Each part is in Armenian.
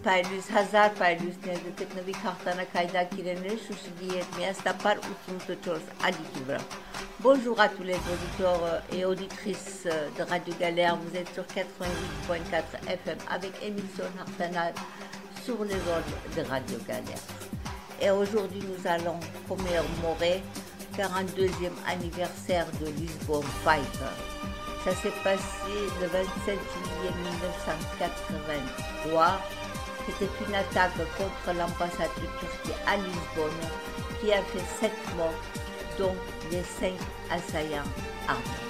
փայլուս 1000 փայլուսներ գտնվի հաղթանակ հայդակիրները Շուշիի հետ par 84 ալիքի վրա։ Bonjour à tous les auditeurs et auditrices de Radio Galère, vous êtes sur 88.4 FM avec émission Hartanal sur les ondes de Radio Galère. Et aujourd'hui nous allons commémorer 42e anniversaire de Lisbonne Fight. Ça s'est passé le 27 juillet 1983. C'était une attaque contre l'ambassade de Turquie à Lisbonne qui a fait 7 morts, dont les 5 assaillants armés.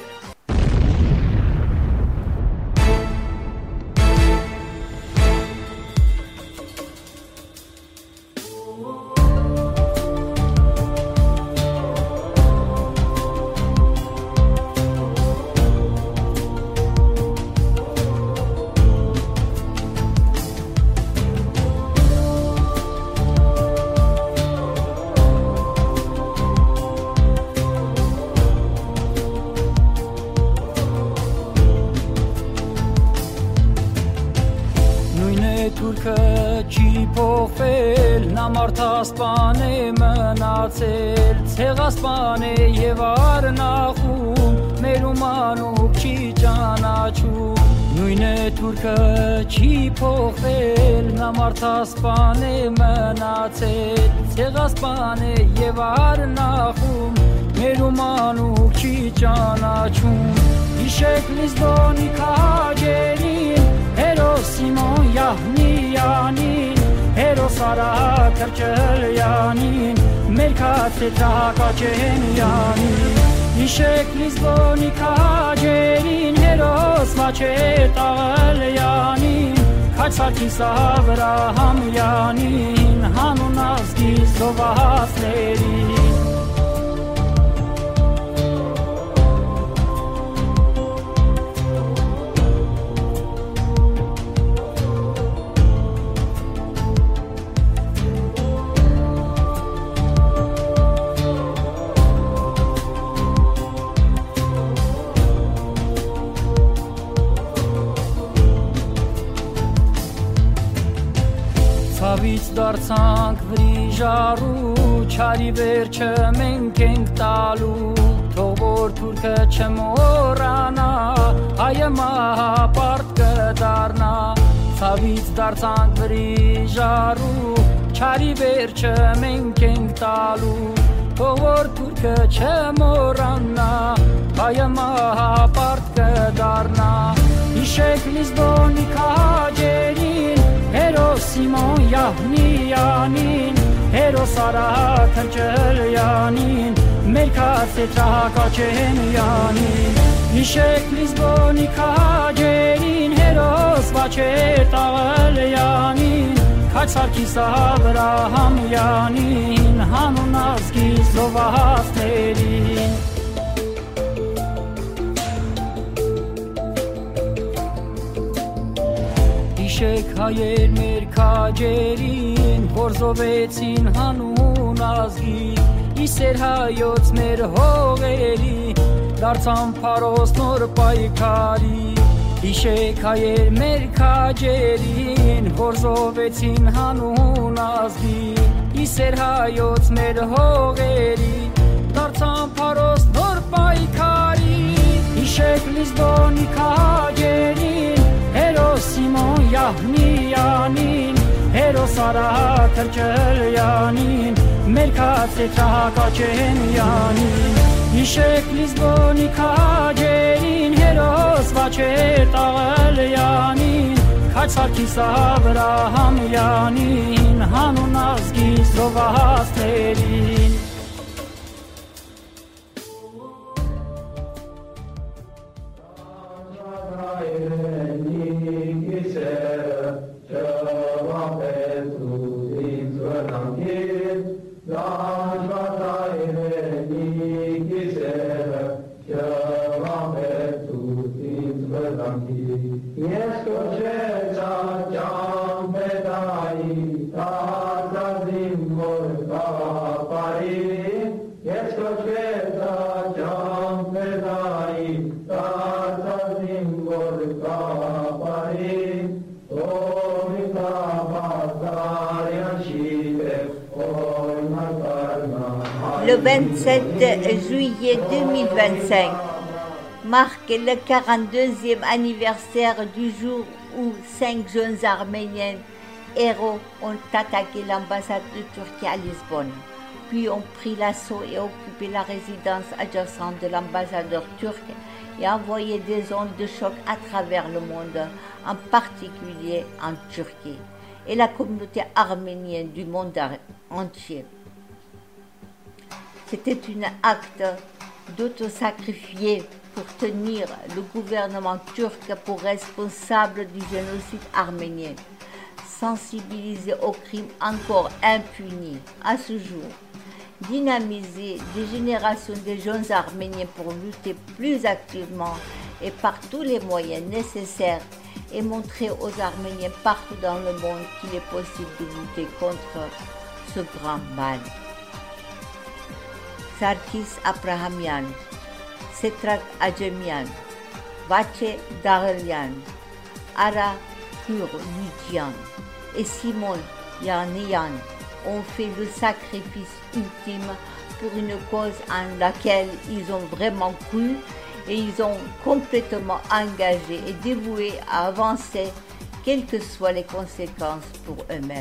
Մարդասպան է մնացել, ցեղասպան է եւ արնախում, մեր ումանուկ չի ճանաչում, նույն է թուրքը չի փոխվել, նա մարդասպան է մնացել, ցեղասպան է եւ արնախում, մեր ումանուկ չի ճանաչում, իշեք Լիզբոնի քաջերին, հերոս Սիմոն Յահնյանին Հերոս Արաք Քրչելյանին, մեր քացե Թակաչենյանին, իշեք Լիզբոնի քաջերին, հերոս Մաչետ Աղալյանին, քաջ Սարգիս Աբրահամյանին, հանուն ազգի զոհվածներին։ Ցավից դարձանք վրիժարու, չարի վերջը մենք ենք տալու, թող որ թուրքը չմոռանա, հայը մահապարտ կդառնա, ցավից դարձանք վրիժարու, չարի վերջը մենք ենք տալու, թող որ թուրքը չմոռանա, հայը մահապարտ կդառնա, իշեք Լիզբոնի քաջերին, Հերոս Սիմոն Յահնյանին, հերոս Արաք Քրչելյանին, մեր քացե Թակաչենյանին, իշեք Լիզբոնի քաջերին, հերոս Մաչետ Աղալյանին, քաջ Սարգիս Աբրահամյանին, հանուն ազգի զոհվածներին։ Իշեք հայեր մեր քաջերին, որ զոհվեցին հանուն ազգի, իսեր հայոց մեր հողերի, դարձան փարոս նոր պայքարի, իշեք հայեր մեր քաջերին, որ զոհվեցին հանուն ազգի, իսեր հայոց մեր հողերի, դարձան փարոս նոր պայքարի, իշեք Լիզբոնի քաջերին, Հերոս Սիմոն Յահնյանին, հերոս Արաք Քրչելյանին, մեր քացե Թակաչենյանին, իշեք Լիզբոնի քաջերին, հերոս Մաչետ Աղալյանին, քաջ Սարգիս Աբրահամյանին, հանուն ազգի զոհվածներին։ Yes, 27 juillet 2025 marque le 42e anniversaire du jour où 5 jeunes Arméniens héros ont attaqué l'ambassade de Turquie à Lisbonne, puis ont pris l'assaut et occupé la résidence adjacente de l'ambassadeur turc et envoyé des ondes de choc à travers le monde, en particulier en Turquie, et la communauté arménienne du monde entier. C'était un acte d'autosacrifier pour tenir le gouvernement turc pour responsable du génocide arménien, sensibiliser aux crimes encore impunis à ce jour, dynamiser des générations de jeunes Arméniens pour lutter plus activement et par tous les moyens nécessaires et montrer aux Arméniens partout dans le monde qu'il est possible de lutter contre ce grand mal. Sarkis Abrahamian, Setrak Adjemian, Vache Daghelian, Ara Kurlujian et Simon Yarnian ont fait le sacrifice ultime pour une cause en laquelle ils ont vraiment cru et ils ont complètement engagé et dévoué à avancer, quelles que soient les conséquences pour eux-mêmes.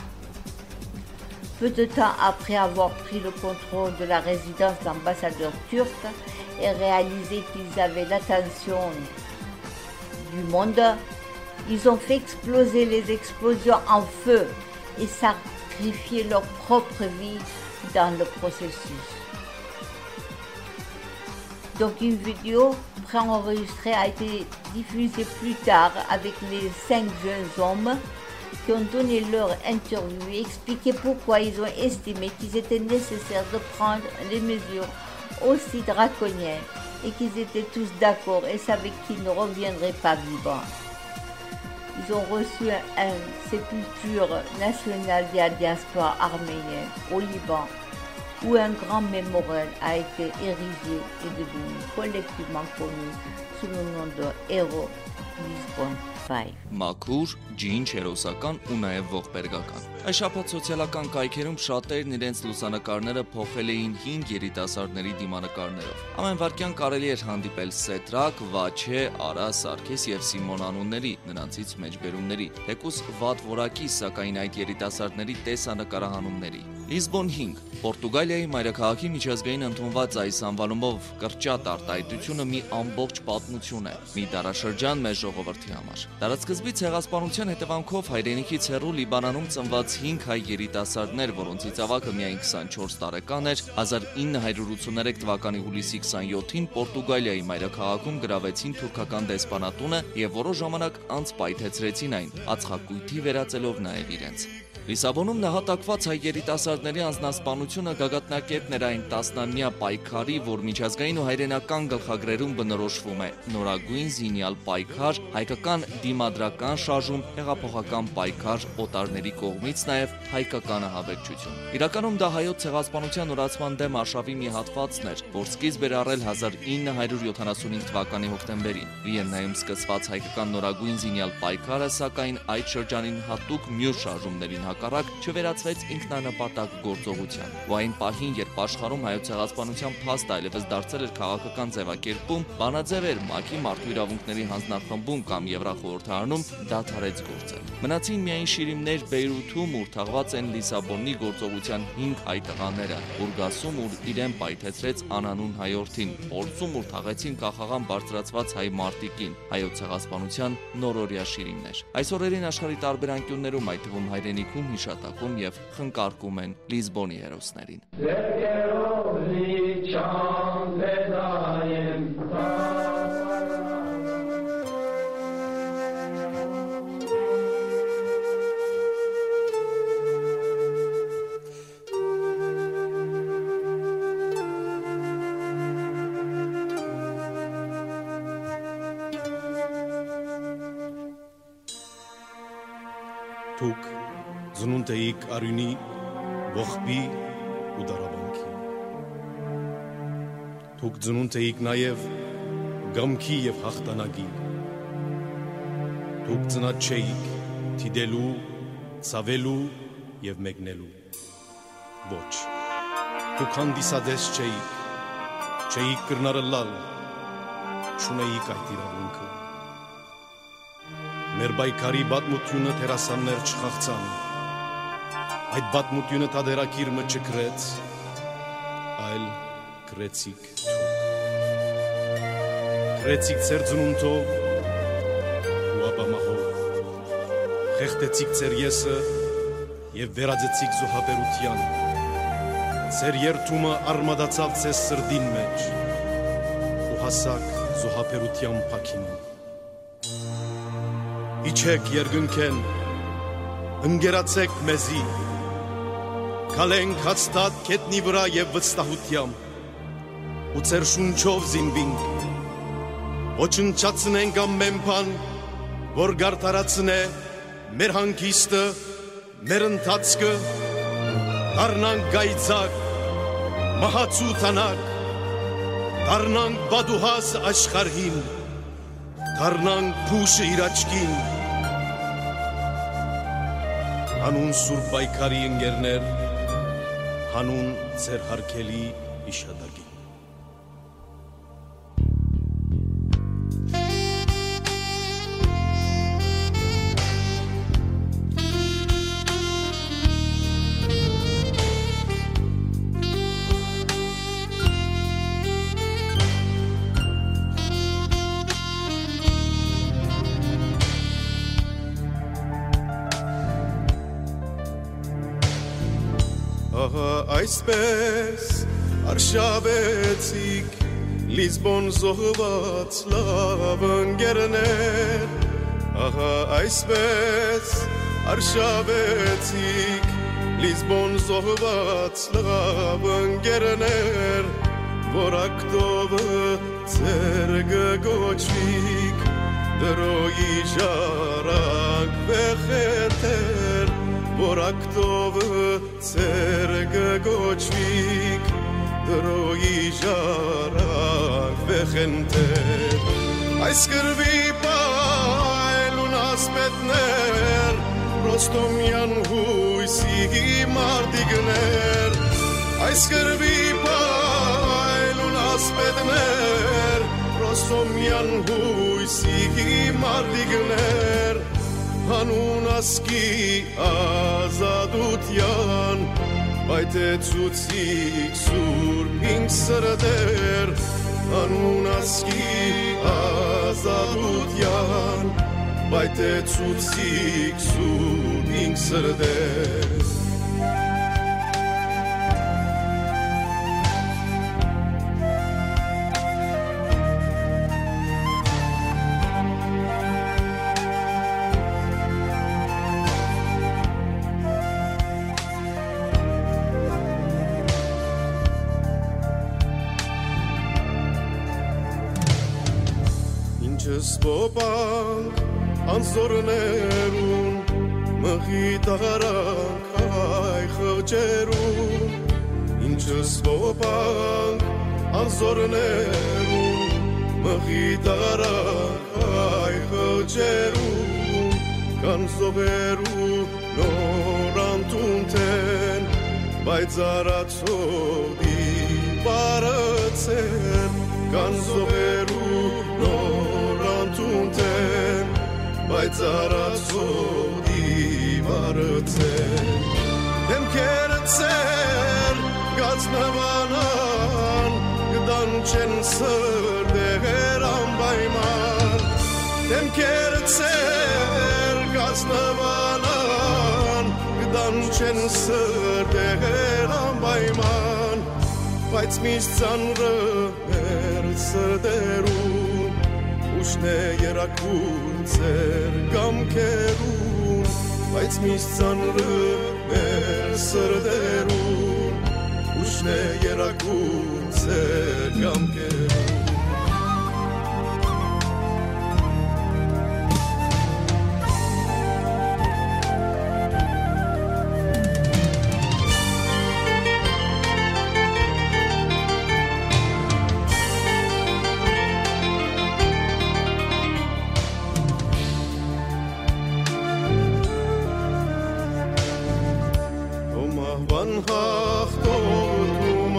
Peu de temps après avoir pris le contrôle de la résidence d'ambassadeur turc et réalisé qu'ils avaient l'attention du monde, ils ont fait exploser les explosions en feu et sacrifié leur propre vie dans le processus. Donc une vidéo préenregistrée a été diffusée plus tard avec les 5 jeunes hommes qui ont donné leur interview et expliqué pourquoi ils ont estimé qu'il était nécessaire de prendre les mesures aussi draconiennes et qu'ils étaient tous d'accord et savaient qu'ils ne reviendraient pas vivants. Ils ont reçu une sépulture nationale de la diaspora arménienne au Liban, où un grand mémorial a été érigé et devenu collectivement connu sous le nom de Héros Lisbonne 5. Մաքուր, ջինջ, հերոսական ու նաև ողբերգական։ Այս շաբաթ սոցիալական կայքերում շատերն իրենց լուսանկարները փոխել էին 5 երիտասարդների դիմանկարներով։ Ամեն վարքյան կարելի էր հանդիպել Սետրակ, Վաչե, Արա, Սարգիս եւ Սիմոն անունների, նրանցից մեջբերումների, թեկուզ վատ որակի, սակայն այդ երիտասարդների տեսանկարահանումների։ Լիզբոն 5 Պորտուգալիայի մայրաքաղաքի միջազգային ընդունված այս անվանումով կրճատ արտահայտությունը մի ամբողջ պատմություն է, մի դարաշրջան մեր ժողովրդի համար։ Տարածքզբից ցեղասպանության հետևանքով հայրենիքից հեռու Լիբանանում ծնված 5 հայ երիտասարդներ, որոնցից ավագը միայն 24 տարեկան էր, 1983 թվականի հուլիսի 27-ին Պորտուգալիայի մայրաքաղաքում գրավեցին թուրքական դեսպանատունը եւ որոշ ժամանակ անց պայթեցրեցին այն, ածխակույթի վերածելով նաեւ իրենց։ Լիսաբոնում նահատակված հայ երիտասարդների անձնասպանությունը գագաթնակետն էր այն տասնամյա պայքարի, որ միջազգային ու հայրենական գլխագրերում բնորոշվում է նորագույն զինյալ պայքար, հայկական դիմադրական շարժում, հեղափոխական պայքար, օտարների կողմից նաև հայկական ահաբեկչություն։ Իրականում դա հայոց ցեղասպանության օրացման դեմ արշավի մի հատվածն էր, որ սկիզբ էր առել 1975 թվականի հոկտեմբերին։ Վիեննայում սկսված հայկական նորագույն զինյալ պայքարը, սակայն այդ շրջանին հատուկ մյուս շարժումներին հակառակ չվերածվեց ինքնանպատակ գործողության։ Ու այն պահին, երբ աշխարհում հայոց ցեղասպանության փաստը այլևս դարձել էր քաղաքական ձևակերպում, բանաձև էր ՄԱԿ-ի մարդու իրավունքների հանձնախմբում կամ Եվրախորհրդարանում դադարեց գործել։ Մնացին միայն շիրիմներ Բեյրութում, ուր թաղված են Լիսաբոնի գործողության 5 հայ տղաները, Բուրգասում, ուր իրեն պայթեցրեց անանուն հայորդին, Փորձում, ուր թաղեցին կախաղան բարձրացված հայ մարտիկին, հայոց ցեղասպանության նորօրյա շիրիմներ։ Այս օրերին աշխարհի տարբեր անկյուններում, այդ թվում հայրենիքում, հիշատակում եւ խնկարկում են Լիզբոնի հերոսներին։ Թուք զնունդ էիք արյունի, ողբի ու դարաբանքի։ Թուք զնունդ էիք նաև գամքի և հաղթանակի։ Թուք ծնած չէիք թիդելու, ցավելու և մեկնելու։ Ոչ։ Դուք հանդիսադես չէիք կրնարը լալ, չունեիք այդ իրավունքը։ Մեր բայկարի բատմությունը թերասաններ չխաղցան, այդ բատմությունը տադերակիրմը չկրեց, այլ կրեցիք թոք։ Կրեցիք ծեր ձնունթով ու ապամահով, խեղտեցիք ծեր եսը և վերածեցիք զոհաբերության, ծեր երդումը արմադացավ ձեզ սրդին մեջ ու հասակ զոհաբերության փաքինին։ Իջեք երկնքեն, ընկերացեք մեզի, քալենք հաստատ քետնի վրա և վստահությամբ ու ծեր շունչով զինվինք, ոչնչացնենք ամեն բան, որ գարդարացնե մեր հանգիստը, մեր ընթացքը, դառնանք գայծակ, մահացու տանակ, դառնանք բադուհաս աշխարհին, դառնանք փուշը իր աչքին, հանուն սուրբ պայքարի ընկերներ, հանուն ձեր հարգելի իշադակին։ Այսպես արշավեցիք Լիզբոն զոհված լավ ընկերներ, ահա այսպես արշավեցիք Լիզբոն զոհված լավ ընկերներ, որ ակտովը ձեր գոչվիք դրոյի ժառանգ վեխետեր, որ ակտովը ձեր գոչվիք դրոյի ժառանգ վեխենտեր, այս կրվի պայլուն ասպետներ, Ռոստոմյան հույսի մարդիկներ, այս կրվի պայլուն ասպետներ, Ռոստոմյան հույսի մարդիկներ, հանուն ասկի ազատության, պայթեցուցիք սուրբ ինք սրտեր, հանուն ասկի ազատության, պայթեցուցիք սուրբ ինք սրտեր։ Սպոպանք անձորներուն, մղի տաղարանք այ խղճերուն, ինչը սպոպանք անձորներուն, մղի տաղարանք այ խղճերուն, կան զոհերու նոր անտունտեն, բայց արացողի բարացեն, կան զոհերու նոր անտունտեն, բայց արացողի բարացեն, դեմքերը ծեր գացնվանան, գդան չեն սրդեր անպայման, դեմքերը ծեր գացնվանան, գդան չեն սրդեր անպայման, բայց միշտ ծանրը մեր սրտերուն, ուշն է երակուն ձեր կամքերուն, բայց միշտ ծանրը մեր սրտերուն, ուշն է երակուն ձեր կամքերուն։ Հաղթող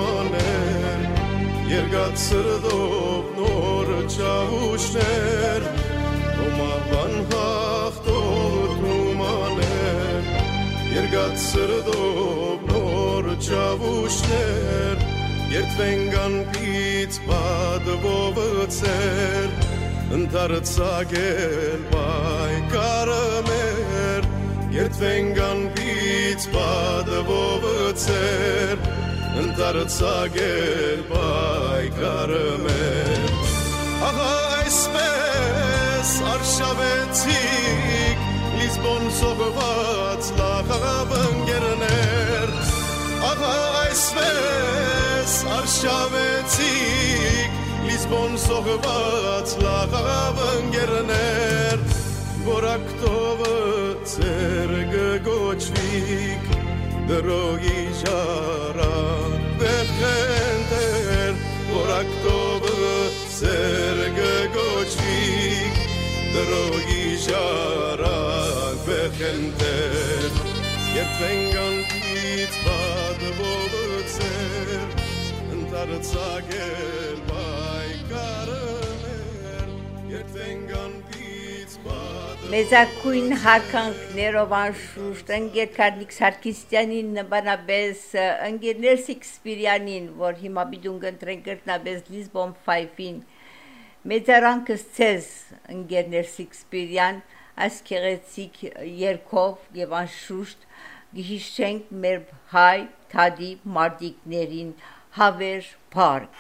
Երկած սրդով նոր ճավուշներ Ոմավան հաղթող թումաներ Երկած սրդով նոր ճավուշներ Երդվենգան պից բադվովըցեր Ընդարծագել պայկարը մեր Երդվենգան պից բադվովըցեր Ընդարծագել պայկարը մեր Աղա այսպես արշավեցիք Լիզբոն սողված լախավնգերներ Աղա այսպես արշավեցիք Լիզբոն սողված լախավնգերներ Որակտովը ծեր գգոչվիք Դրոյի ժարան վեխենտեր Որակտովը ծեր գգոչվիք Դրոյի ժարան վեխենտեր Երդվենգան պից բադվովը ծեր Ընդարծագել պայկարը մեր Երդվենգան պից բադվովը Մեզակույն հարկանքներով անշուշտ ընգեր Կարնիկ Սարգսյանին նմանաբես ընգեր Ներսիկ Սպիրյանին, որ հիմա բիդուն գընտրեն գրտնաբես Լիզբոն Ֆայֆին մեծարանքս ցեզ ընգեր Ներսիկ Սպիրյան այս քեղեցիկ երկով եւ անշուշտ գիշենք մեր հայ թադի մարտիկներին հավեր փառք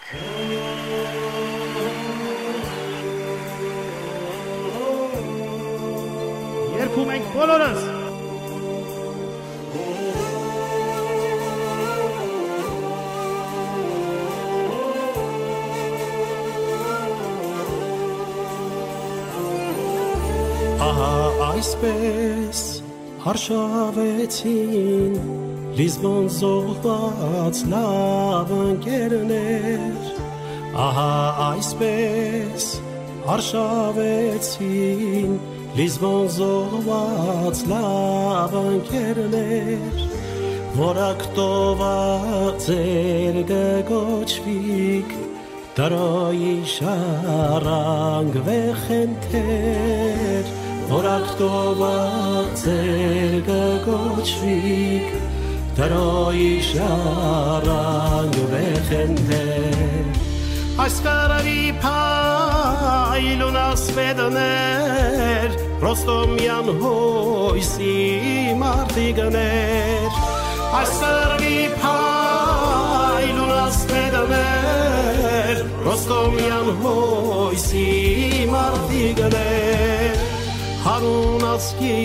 Երգում ենք բոլորս Ահա այսպես հարշավեցին Լիզբոն զոհված լավ ընկերներ Ահա այսպես հարշավեցին Լիզբոն զոհված լավ ընկերներ Որակտովա ձեր գգոչվիք Դարոյի շարանգ վեխենտեր Որակտովա ձեր գգոչվիք Դարոյի շարանգ վեխենտեր Այս կարավի պայլուն ասվեդներ Ռոստոմյան հույսի մարդիգներ Այս կարավի պայլուն ասվեդներ Ռոստոմյան հույսի մարդիգներ Հանուն ասկի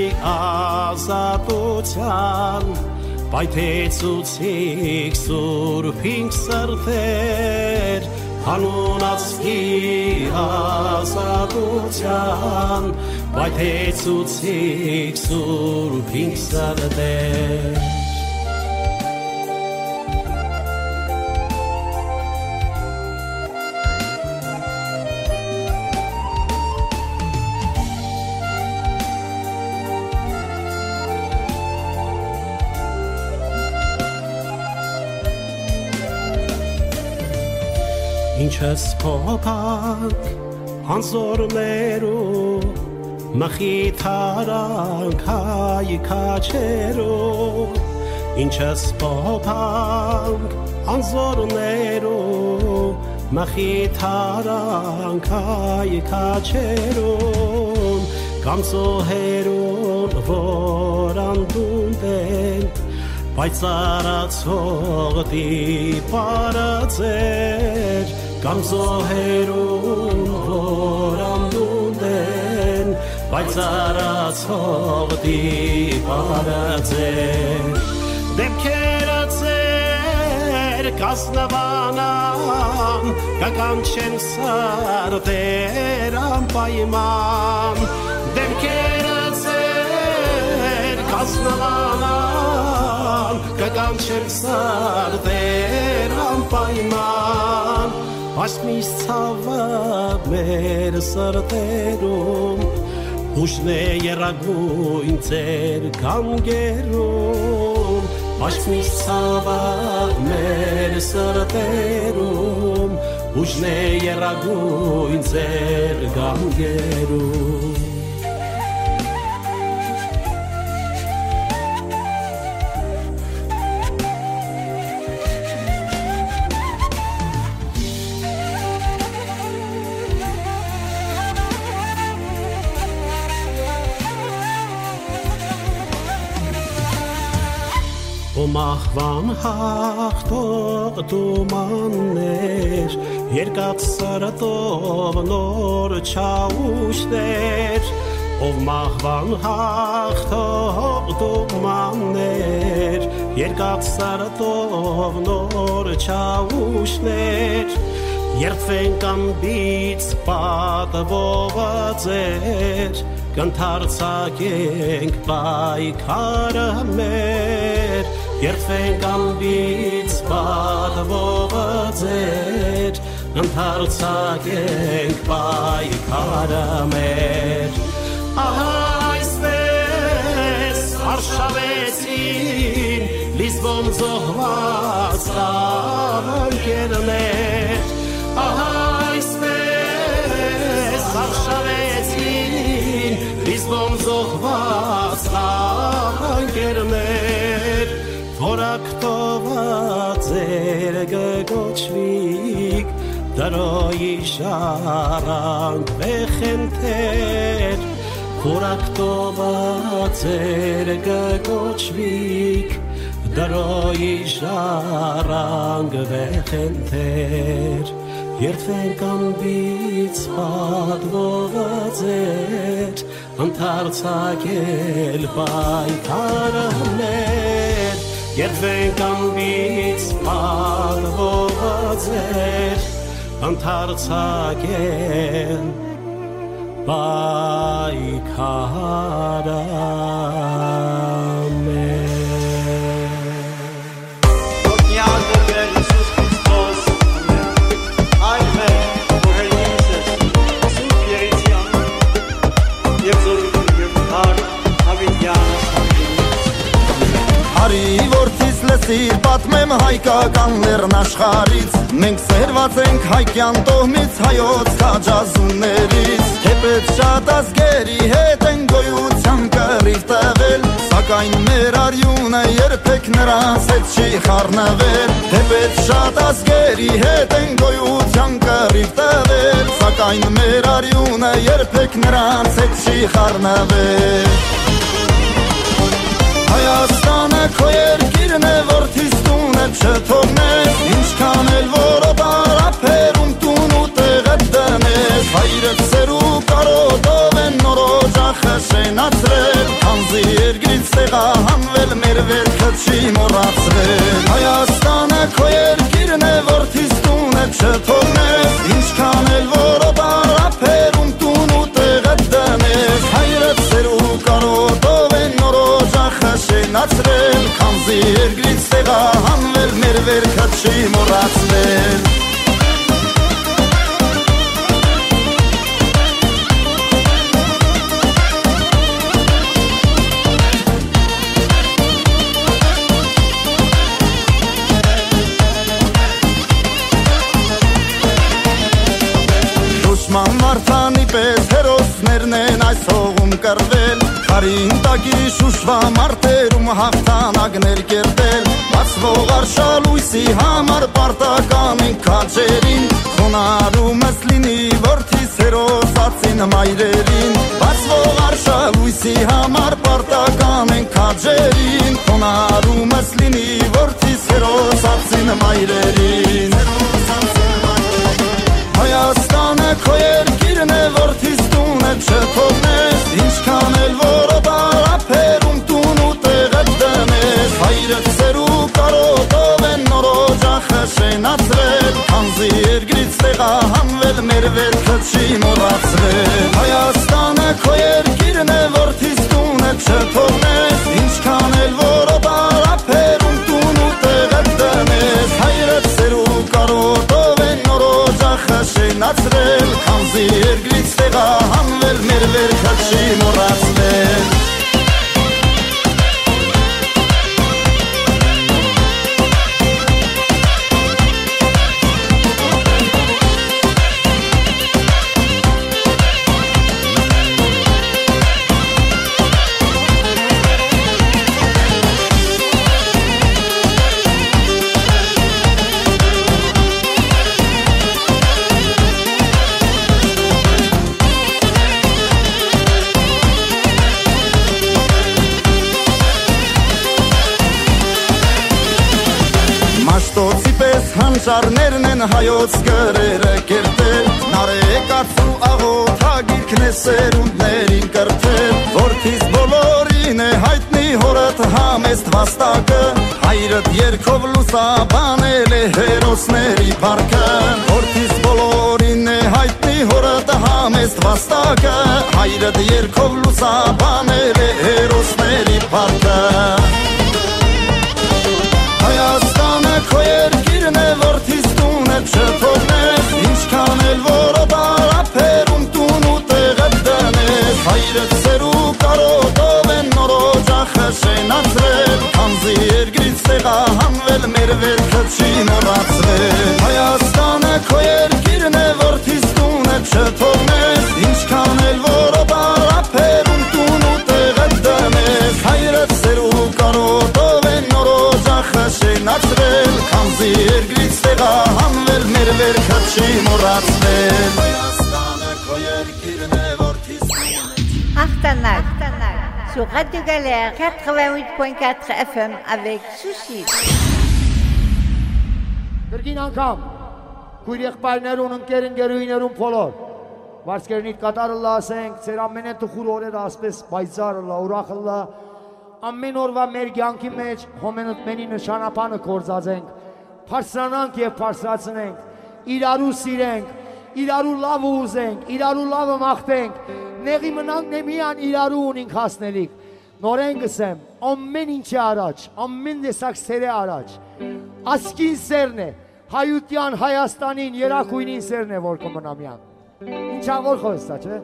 ազատության Պայթեցուցիք սուրբինք սրտեր Հանուն ասկի ազատության Պայթեցուցիք սուրբինք սրտեր Ինչս փոփանք անզորներու մխիթարանք հայ քաչերու Ինչս փոփանք անզորներու մխիթարանք հայ քաչերու Կամսոհերուն որ անդունդեն Պայծարացող դիպարացեր Կամսոհերուն որ անդունդեն Պայծարացող դիպարացեր Դեպքերը ծեր կասնվանան Կականչեն սարդեր անպայման Դեպքերը ծեր կասնվանան Կականչեն սարդեր անպայման Ասմիս ցավը մեր սրտերում Ուշն է երագույն ծեր կանգերում Ասմիս ցավը մեր սրտերում ուժն է երագույն ձեր գանգերում Մահվան հաղթող դումաններ երկաթ սրտով նոր չաուշներ ով մահվան հաղթող դումաններ երկաթ սրտով նոր չաուշներ երդվենք անբիծ պատվովը ձեր կընթարցակենք պայքարը մեր երդվենք անբիծ պատվովը ձեր կընթարցակենք պայքարը մեր ահա այսպես արշավեցին Լիզբոն զոհված ընկերներ ահա այսպես արշավեցին Լիզբոն զոհված ընկերներ Որակտոված ձեր գոչվիկ դրոյի շարանք վեխենթեր Որակտոված ձեր գոչվիկ դրոյի շարանք վեխենթեր Երդվենք անբիծ պատվովը ձեր ընթարցակել պայքարը մեր Երդվենք անբիծ պատվովը ձեր ընթարցակել պայքարը մեր Սիր պատմեմ հայկական լեռնաշխարից Մենք սերված ենք հայկյան տոհմից հայոց քաջազուններից Թեպետ շատ ազգերի հետ են գոյության կռիվ տվել Սակայն մեր արյունը երբեք նրանց հետ չի խառնվել Թեպետ շատ ազգերի հետ են գոյության կռիվ տվել Սակայն մեր արյունը երբեք նրանց հետ չի խառնվել Հայաստանը քո երկիրն է, որդիս տունը չթողնես Ինչքան էլ որ օտարափերում տուն ու տեղը դնես Հայրդ սերու կարոտով են նոր օջախը շենացրել Քանզի երկրից տեղահանվել մեր վերքը չի մոռացվել Հայաստանը քո երկիրն է, որդիս տունը չթողնես Ինչքան էլ որ օտարափերում տուն ու տեղը դնես Հայրդ սերու կարոտով են նոր օջախը շենացրել Քանզի երկրից տեղահանվել մեր վերքը չի մոռացվել Դուշման մարդանի պես հերոսներն են այս հողում կռվել Հարին տակի շուշվա մարտերում հաղթանակներ կերտել Բացվող արշալույսի համար պարտական ենք քաջերին Խոնարհումս լինի որդիս հերոսացին մայրերին Բացվող արշալույսի համար պարտական ենք քաջերին Խոնարհումս լինի որդիս հերոսացին մայրերին Հայաստանը քո երկիրն է, որդիս տունը չթողնես Ինչքան էլ որ օտարափերում տուն ու տեղը դնես Հայրդ սերու կարոտով են նոր օջախը շենացրել Քանզի երկրից տեղահանվել մեր վերքը չի մոռացվել Հայաստանը քո երկիրն է, որդիս տունը չթողնես Ինչքան էլ որ օտարափերում տուն ու տեղը դնես Հայրդ սերու կարոտով են նոր օջախը շենացրել Քանզի երկրից տեղահանվել մեր վերքը չի մոռացվել Տաճարներն են հայոց գրերը կերտել Նարեկացու աղոթագիրքն է սերունդներին կրթել Որդիս բոլորին է հայտնի հորդ համեստ վաստակը Հայրդ երկով լուսաբանել է հերոսների պարկը Որդիս բոլորին է հայտնի հորդ համեստ վաստակը Հայրդ երկով լուսաբանել է հերոսների պարկը Հայաստանը քո երկիրն է, որդիս տունը չթողնես Ինչքան էլ որ օտարափերում տուն ու տեղը դնես Հայրդ սեր ու կարոտով են նորոջախը շենացրել Քանզի երկրից տեղահանվել մեր վերքը չի մոռացվել Հայաստանը քո երկիրն է, որդիս տունը չթողնես Ինչքան էլ որ օտարափերում տուն ու տեղը դնես Հայրդ սեր ու կարոտով են նորոջախը շենացրել Քանզի երկրից տեղահանվել մեր վերքը չի մոռացվել Հայաստանը քո երկիրն է որդիս Achtanak sur Radio Galère 88.4 FM avec Sushi Կրկին անգամ քույր եղբայրներուն ընկերներուն բոլոր Վարսկերնիտ կատարը ասենք ծեր ամենե տխուր օրերը ասպես բայցարը ուրախը ամեն օրվա մեր կյանքի մեջ հոմենոթմենի նշանապանը կործածենք Փարսրանանք եւ փարսրացնենք իրարու սիրենք իրարու լավը ուզենք իրարու լավը մաղթենք նեղի մնանք նեմիան իրարու ունենք հասնելիք նորեն գսեմ ամեն ինչի առաջ ամեն տեսակ սերը առաջ ասկին սերն է հայության Հայաստանին երախույնին սերն է որ կմնամյան ինչա որ խոսա չէ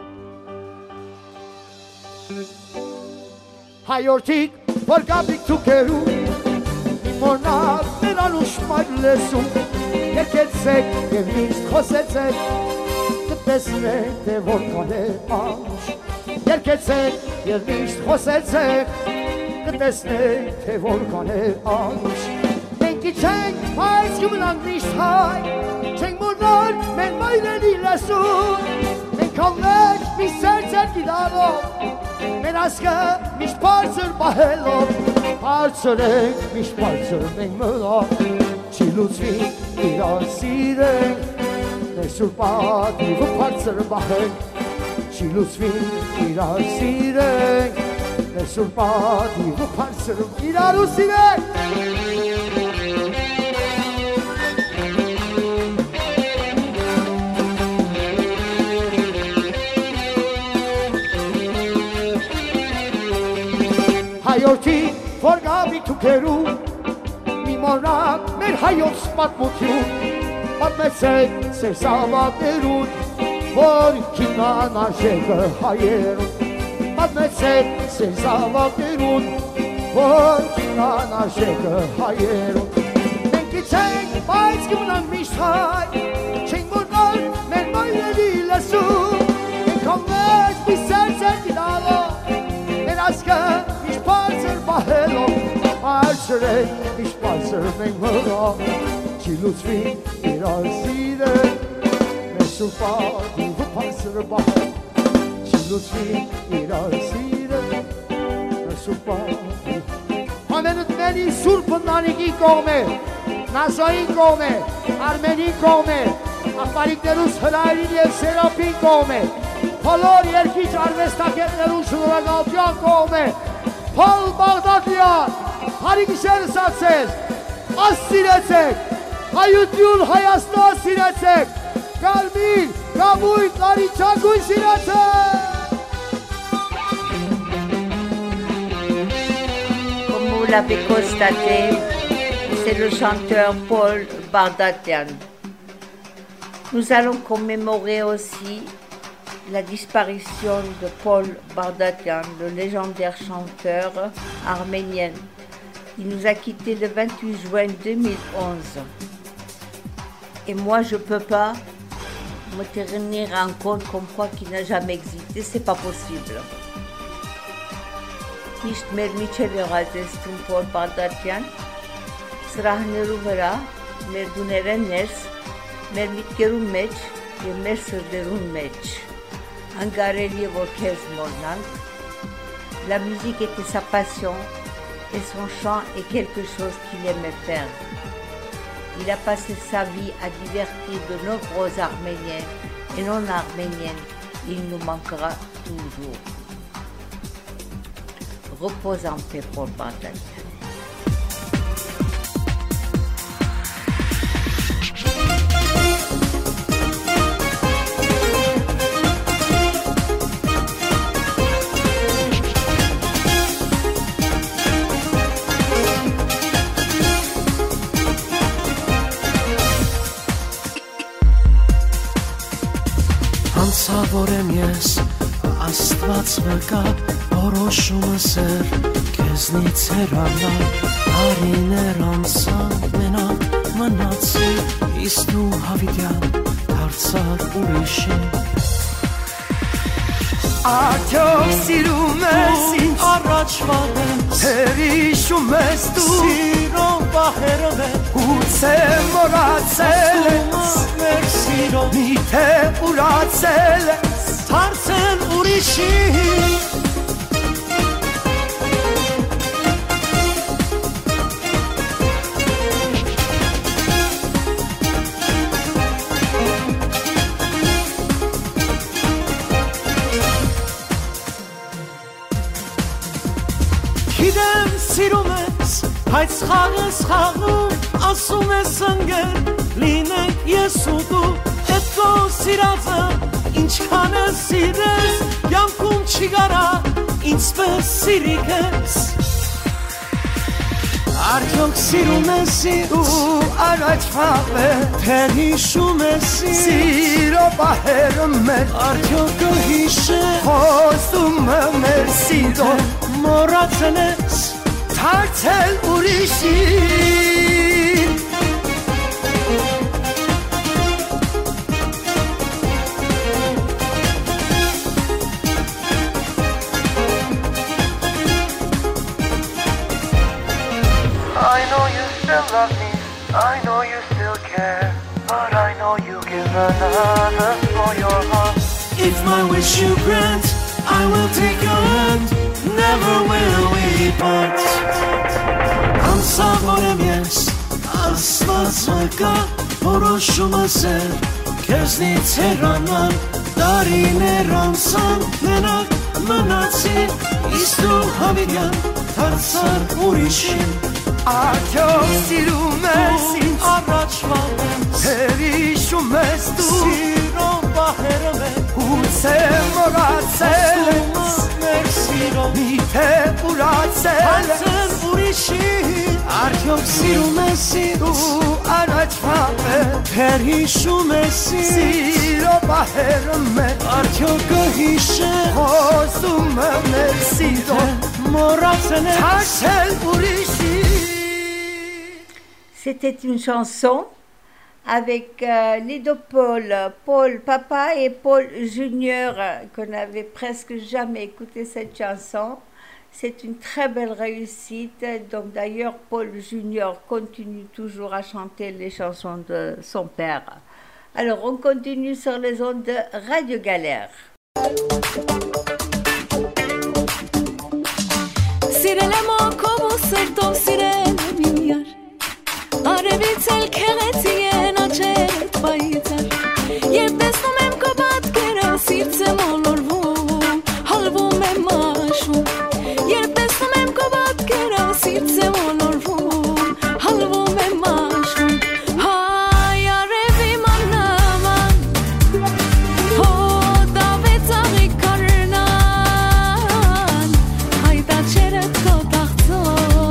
Հայորդիկ, որ գաբիկ թուկերու, մորնակ նրանուշ մայր լեսում, երկեցեք և միշտ խոսեցեք, կտեսնեք, թե որքան է անուշ, երկեցեք և միշտ խոսեցեք, կտեսնեք, թե որքան է անուշ, մենք իչենք, բայց կմնանք միշտ հայ, չենք մորնալ մեր մայրերի լեսում, մենք անվեք միշտ սերցեր գիտարով, Մեր ասկը միշտ բարձր պահելով Բարձր ենք, միշտ բարձր մենք մնալ Չի լուծվինք իրար սիրենք Մեր սուր պատիվը բարձր պահենք Չի լուծվինք իրար սիրենք Մեր սուր պատիվը բարձր իրար ու սիրենք Հայորդի, որ գավի թուկերու, մի մորնակ մեր հայոց պատմություն, պատմեցեք սեր սավատներուն, որ կինան արժեքը հայերուն, պատմեցեք սեր սավատներուն, որ կինան արժեքը հայերուն, մենք իչենք, բայց կմնանք միշտ հայ, չենք մորնալ մեր մայրերի լսում, մենք անվեջ մի սերցեր գիտալով, մեր ասկը Բարձր պահելով, բարձր ենք, միշտ բարձր մենք մնալ Չի լուծվինք իրար սիրենք, մեր սուր պատիվը բարձր պահենք Չի լուծվինք իրար սիրենք, մեր սուր պատիվը Համենուտմենի սուրբը նանիկի կողմ է, նազային կողմ է, արմենի կողմ է Աղբարիկներուս հրայրին և սերապին կողմ է Բոլոր երկիչ արվեստակետներուն շնորհակալության կողմ է Փոլ Բաղդադյան, հարիգիշերը սացես, աս սիրեցեք, հայություն Հայաստան սիրեցեք, կարմիր, կամույն, կարիչագույն սիրեցեք։ Comme vous l'avez constaté, c'est le chanteur Paul Bardatian. Nous allons commémorer aussi la disparition de Paul Bardatian, le légendaire chanteur arménien. Il nous a quittés le 28 juin 2011. Et moi, je ne peux pas me tenir en compte comme quoi qu'il n'a jamais existé. C'est pas possible. Միշտ մեր միջև եղած է Paul Bardatian, սրահներու վրա, մեր դուներեն ներս, մեր միտքերու մեջ և մեր սրդերուն մեջ։ Անգարելի որ քեզ մորնանք, la musique était sa passion et son chant est quelque chose qu'il aimait faire. Il a passé sa vie à divertir de nombreux Arméniens et non-Arméniennes. Il nous manquera toujours. Repose en paix pour Bandali. Անցավոր եմ ես, Աստված վկա, որոշումս էր, քեզնից հեռանալ, տարիներ անցան, մենակ մնացի, իսկ դու հավիտյան դարձար ուրիշին։ Արդյոք սիրում ես ինձ, առաջվան ես, հերիշում ես դու, սիրով բահերով է, գուցե մոռացել ես, մեր սիրով, միթե ուրացել ես, դարձել ուրիշի։ Գիտեմ սիրում ես, հայց խաղես խաղում, ասում ես ընկեր, լինենք ես ու դու, էդ քո սիրածը, ինչքան ես սիրես, յանքում չի գարա, ինչպես սիրի քեզ։ Արդյոք սիրում ես ինձ, դու առաջվա վեր, թե հիշում ես ինձ, սիրո բահերը մեր, արդյոք կհիշես, խոսում մեր սիրո, մոռացել ես, դարձել ուրիշին։ I know you still love me, I know you still care, but I know you give another for your heart. If my wish you grant, I will take your hand, never will we part. Անցավոր եմ ես, Աստված վկա, որոշումս էր, քեզնից հեռանալ, տարիներ անցան, մենակ մնացի, իսկ դու հավիտյան դարձար ուրիշին։ Արդյոք սիրում ես ինձ, առաջվան ես, հերիշում ես դու, սիրով բահերով է, գուցե մոռացել ես, մեր սիրով, միթե ուրացել ես, դարձել ուրիշին։ Արդյոք սիրում ես ինձ, դու առաջվա վեր, հիշում ես ինձ, սիրո բահերը մեր, արդյոք կհիշես, խոսում մեր սիրո, մոռացել ես, դարձել ուրիշին։ C'était une chanson avec les deux Paul, Paul Papa et Paul Junior, qu'on n'avait presque jamais écouté cette chanson. C'est une très belle réussite. Donc d'ailleurs, Paul Junior continue toujours à chanter les chansons de son père. Alors on continue sur les ondes de Radio Galère. Արևից էլ քեղեցի են աչերդ բայցար Երբ տեսնում եմ քո պատկերը սիրտս եմ ոլորվում Հալվում եմ մաշում Երբ տեսնում եմ քո պատկերը սիրտս եմ ոլորվում Հալվում եմ մաշում Հայ արևի մանաման Հոդավե ծաղի կարնան Հայ տաչերդ քո տաղցով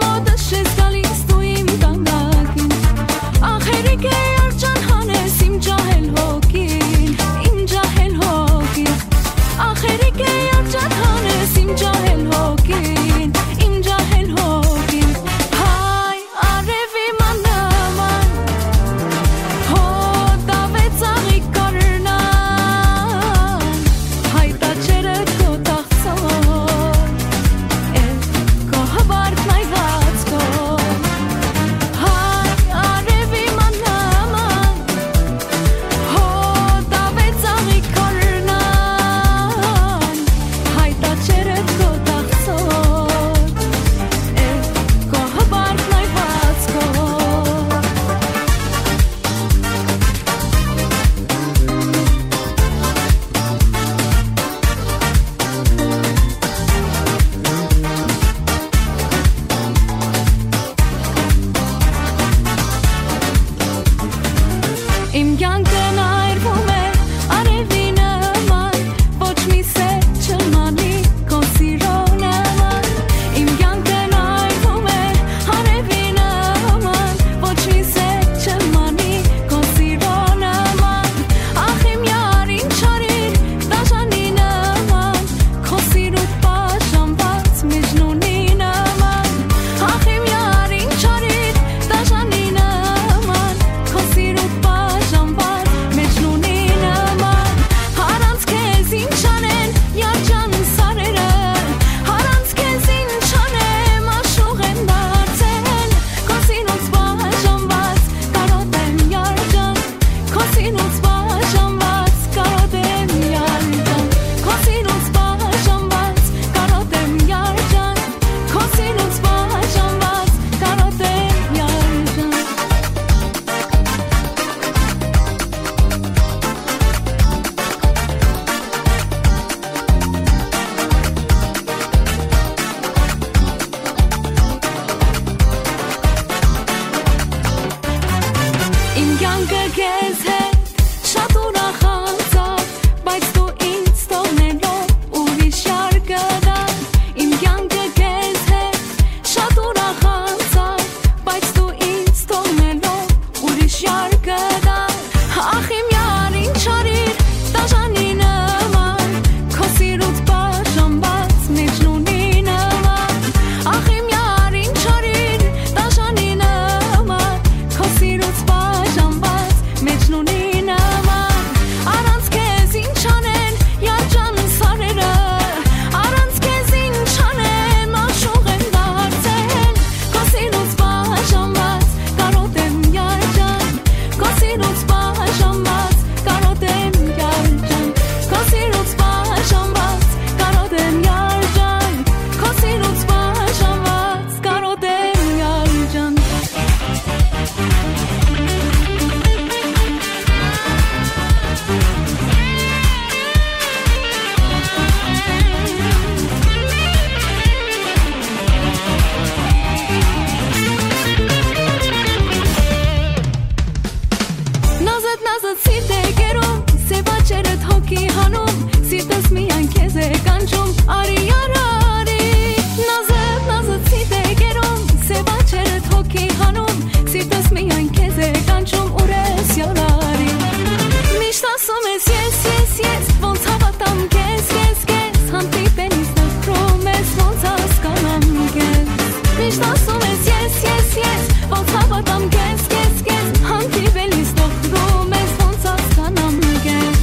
Sim է կանչում արի արարի նազև նազացի դեգերում սև աչերդ հոգի հանում սիրտս միայն քեզ է կանչում ուրես յարարի միշտ ասում ես ես ոնց հավատամ քեզ հանդիպենից նկրում ես ոնց հասկանամ քեզ միշտ ասում ես ես ոնց հավատամ քեզ հանդիպենից նկրում ես ոնց հասկանամ քեզ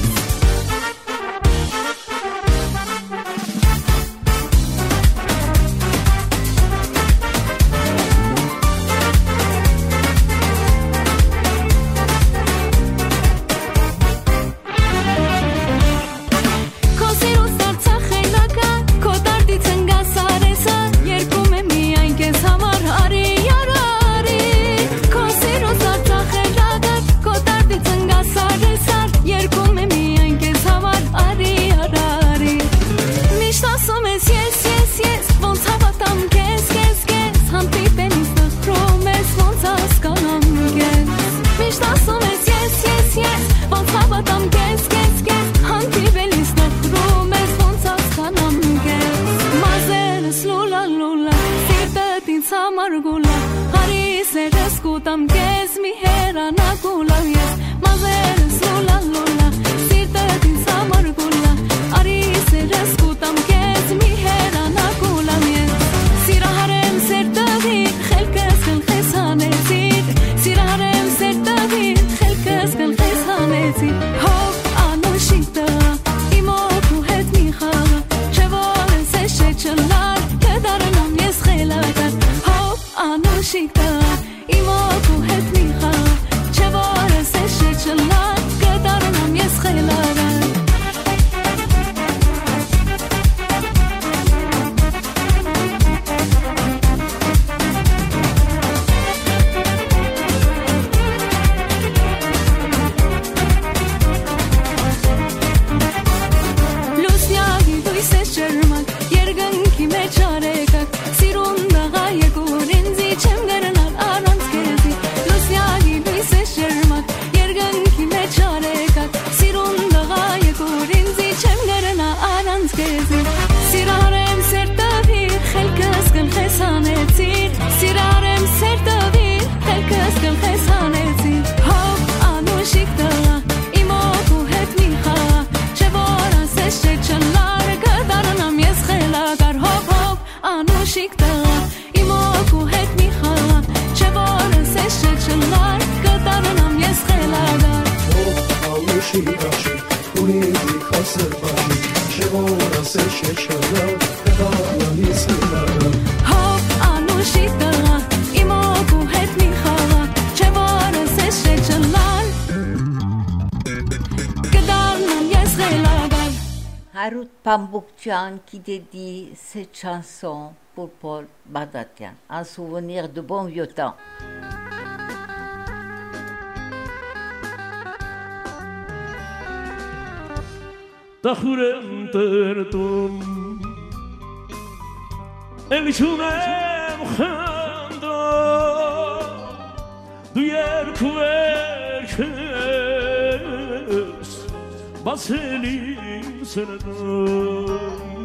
Harut Pambouktian qui dédie cette chanson pour Paul Bagdatian, en souvenir de bons vieux temps. Tahurem tertum El shunem khando Du yer kuverkes Baselim senedum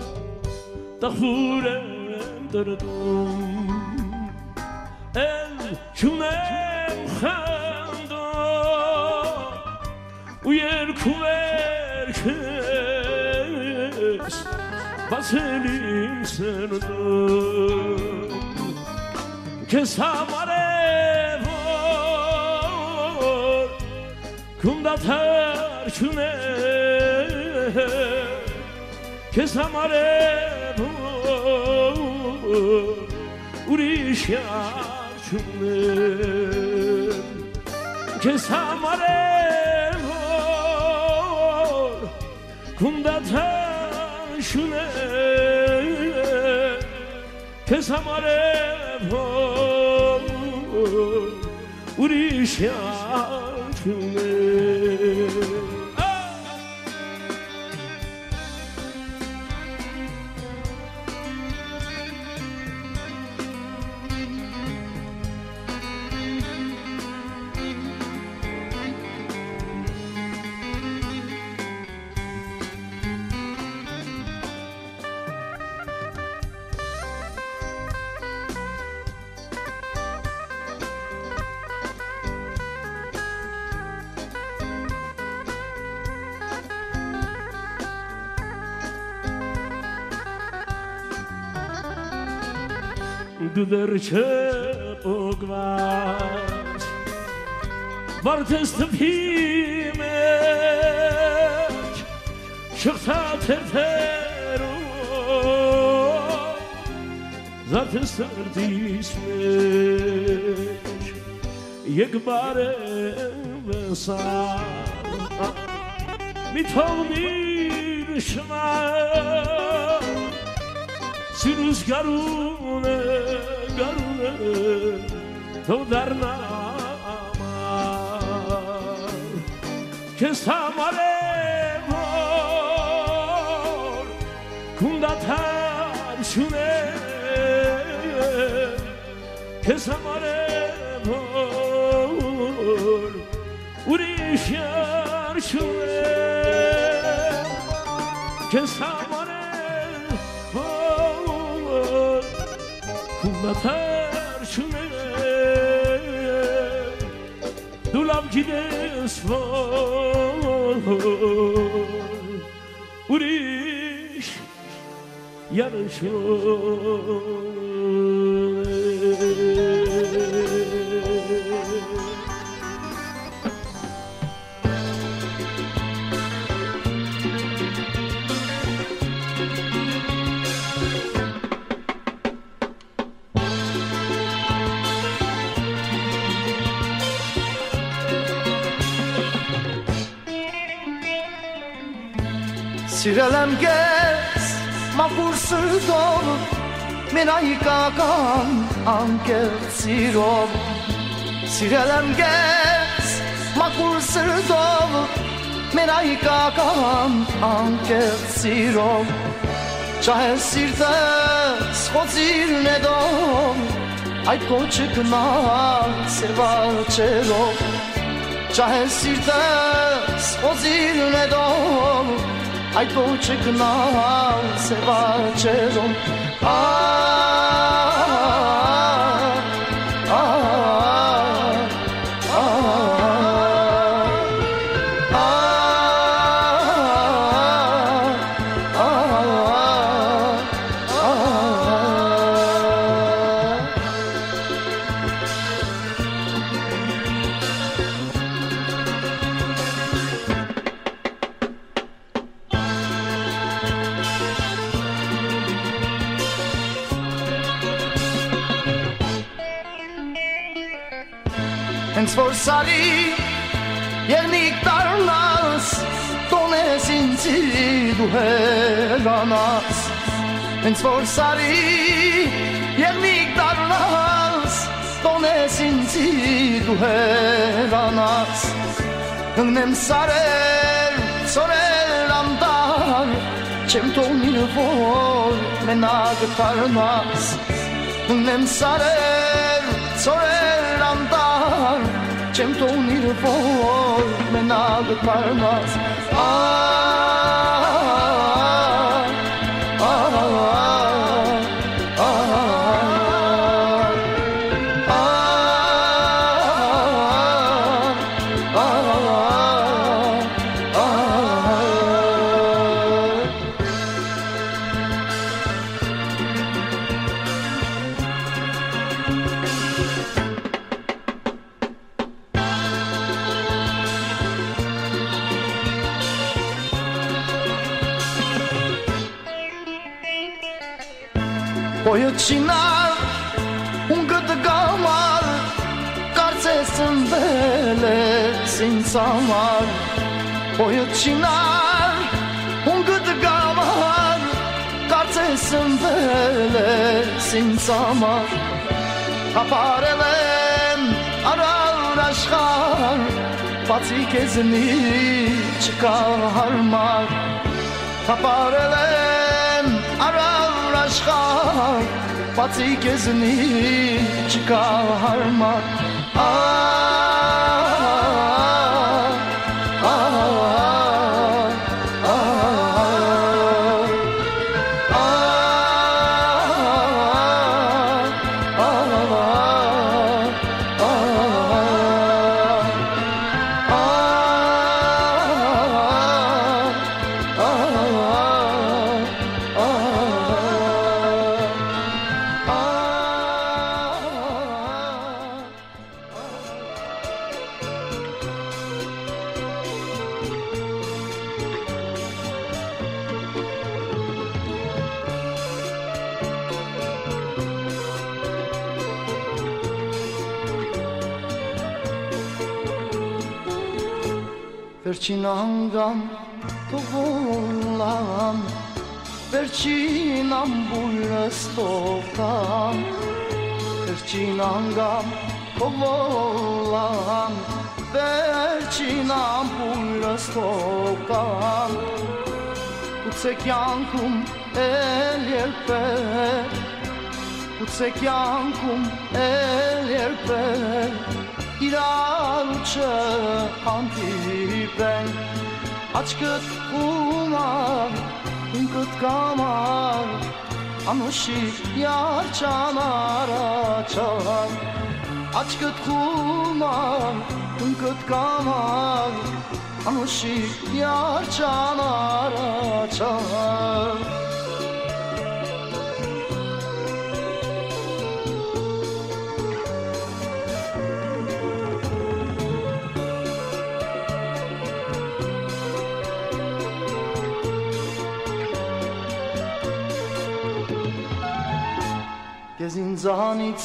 Tahurem tertum El shunem khando Du yer kuverkes Baselim senedum Kes hamare vor Kunda terkune Kes hamare vor Urish yarchune Kes hamare vor Kunda terkune Kes hamare vor Urish yarchune դու դեռ չօգված Մարդես թվի մեջ շղթաթերթերով Զարդես սրտիս մեջ եկ բարևս մի թողնիր շնար Սիրուս գարուն է թող դառնա ամար Քեզ համար եմ որ քունդաթար շունեմ Քեզ համար եմ որ ուրիշ յար շունեմ Քեզ համար եմ որ քունդաթար շունեմ Դու լավ գիտես որ ուրիշ յար շունեմ Sirel եմ գես մաքուր սրտով մենայկական անկեղծ սիրով Սիրել եմ գես մաքուր սրտով մենայկական անկեղծ սիրով Չահես սիրտս խոցիր նետով այդ կոչը կնալ սևաչերով Չահես սիրտս խոցիր նետով Այդ կոչը կնալ սևաչերով Հենց որ սարի եղնիկ դառնաս տոնես ինձի դու հերանաս Հենց որ սարի եղնիկ դառնաս տոնես ինձի դու հերանաս Հնգնեմ սարեր, սորեր ամտար չեմ թողնի որ մենակ դառնաս Հնգնեմ սարեր, սորեր ամտար Չեմ թողնի որ մենակ դառնաս Պոյոչինար, ունգըտ գամար, կարծես ծնվել ես ինձ համար Պոյոչինար, ունգըտ գամար, կարծես ծնվել ես ինձ համար Հապարել եմ արար աշխար, բացի քեզնի չկա հարմար Հապարել եմ արար աշխար բացի քեզնի չկա հարմար Վերջին անգամ թողոլամ Վերջին ամբույրս թողամ Վերջին անգամ թողոլամ Վերջին ամբույրս թողամ Գուցե կյանքում էլ երբեք Գուցե կյանքում էլ երբեք Իրար ու չհանդիպենք Աչքդ խումար, ինքդ կամար Անուշի յարջանար աչար Աչքդ խումար, ինքդ կամար Անուշի յարջանար աչար Կեզ ինձանից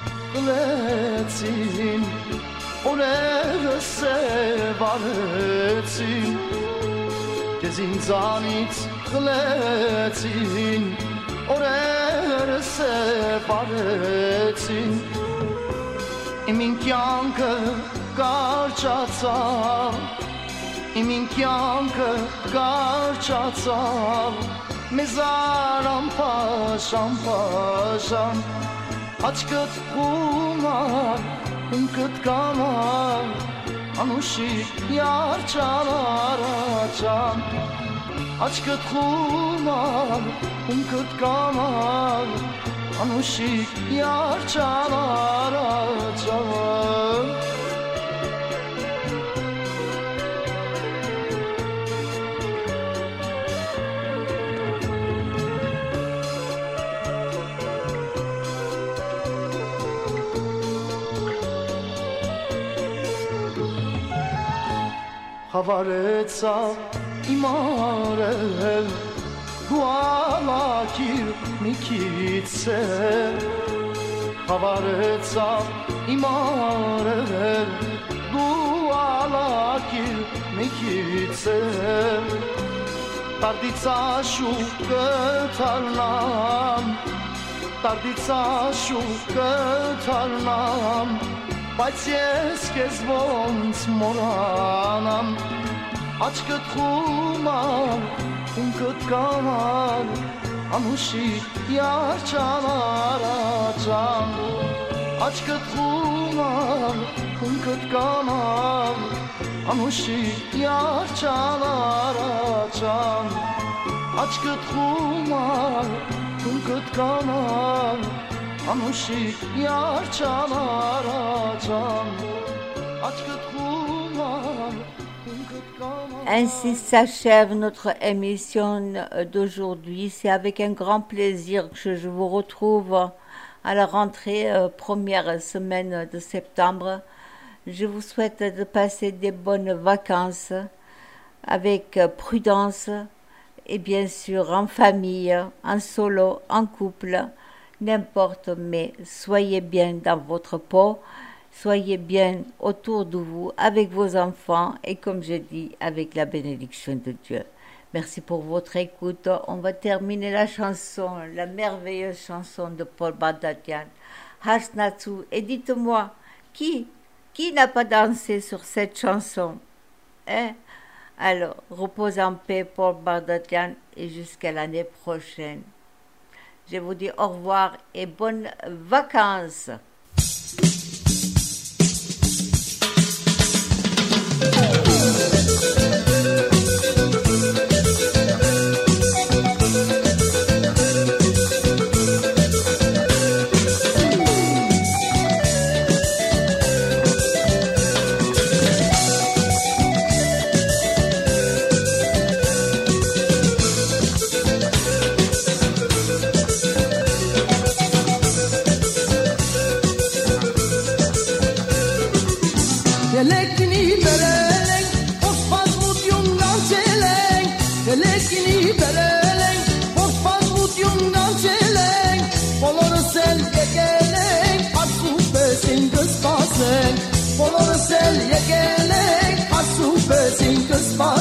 կլեցին, օրերս է վարեցին Կեզ ինձանից կլեցին, օրերս է վարեցին Իմ ինքյանքը կարճացավ, իմ ինքյանքը կարճացավ Մեզարամ պաշամ, պաշամ Աչքդ խումար, ինքդ կամար Անուշի յարջանար աչամ Աչքդ խումար, ինքդ կամար Անուշի յարջանար աչամ Խավարեցավ իմ արել Դու ալակիր մի քիցել Խավարեցավ իմ արել Դու ալակիր մի քիցել Տարդից աշուկ կթարնամ Տարդից աշուկ կթարնամ Բայց ես կեզ ոնց մորանամ Աչքդ խումար, ինքդ կամար Անուշի յարջանար աչամ Աչքդ խումար, ինքդ կամար Անուշի յարջանար աչամ Աչքդ խումար, ինքդ կամար Անուշի յարջանար աչամ Աչքդ խումար Ainsi s'achève notre émission d'aujourd'hui. C'est avec un grand plaisir que je vous retrouve à la rentrée, première semaine de septembre. Je vous souhaite de passer des bonnes vacances avec prudence et bien sûr en famille, en solo, en couple, n'importe, mais soyez bien dans votre peau. Soyez bien autour de vous, avec vos enfants et comme je dis, avec la bénédiction de Dieu. Merci pour votre écoute. On va terminer la chanson, la merveilleuse chanson de Paul Bardatian, Hasnatsu. Et dites-moi, qui n'a pas dansé sur cette chanson? Alors, repose en paix, Paul Bardatian, et jusqu'à l'année prochaine. Je vous dis au revoir et bonnes vacances.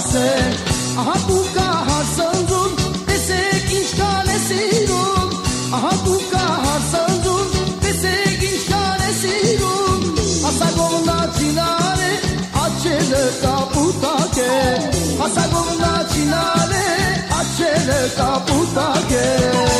ասեն ահա դու կա հարցնձում տեսեք ինչ կան է սիրում ահա դու կա հարցնձում տեսեք ինչ կան է սիրում հասագողնա չինարե աչելը կապուտակ է հասագողնա չինարե աչելը կապուտակ է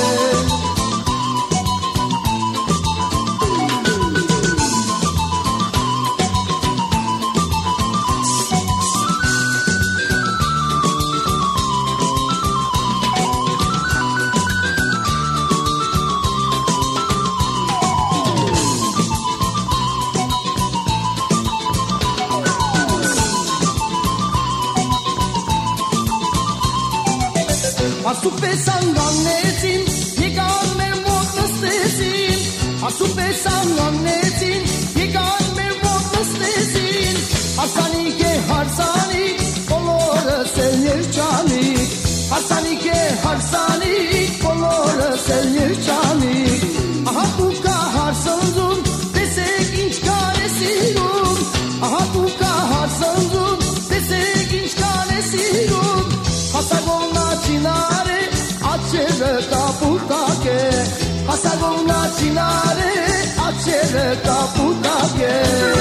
Ասուպես անգանեցին, եկան մեր մոտ նստեցին Ասուպես անգանեցին, եկան մեր մոտ նստեցին Հարսանիք է հարսանիք, բոլորս էլ երջանիք Հարսանիք է հարսանիք, բոլորս էլ երջանիք Ահա դու կա հարսնձում, տեսեք ինչ կան է սիրում Ահա դու կա հարսնձում, տեսեք ինչ կան է սիրում Հասագողնա չինարե աչելը կապուտակ է Հասագողնա չինարե աչելը կապուտակ է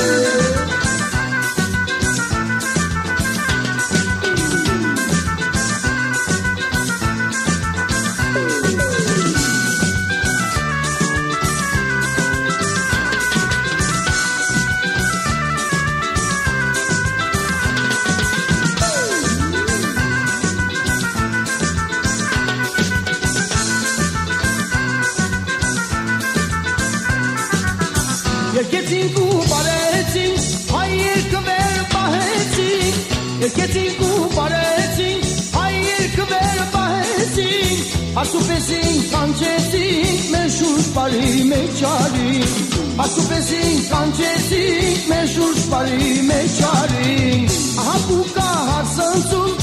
Երկեցինք ու բարեցինք, հայ երկը վեր պահեցինք Երկեցինք ու բարեցինք, հայ երկը վեր պահեցինք Ասուպեսինք, կանչեցինք, մեր շուրջ բարի մեջարինք Ասուպեսինք, կանչեցինք, մեր շուրջ բարի մեջարինք Ահա դու կա հարսնձում,